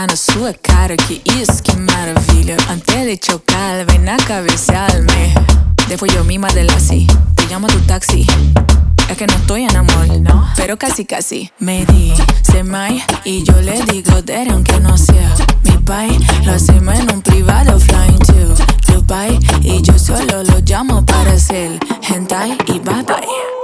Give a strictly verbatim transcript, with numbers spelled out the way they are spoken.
na sua cara, que isso, que maravilha. Antes de chocar, vem na cabecearme. Después yo misma de la así, te llamo a tu taxi. Es que no estoy en amor, no, pero casi casi. Me dice May y yo le digo Daddy, aunque no sea mi pai. Lo hacemos en un privado flying to Dubai y yo solo lo llamo para hacer hentai y bye bye.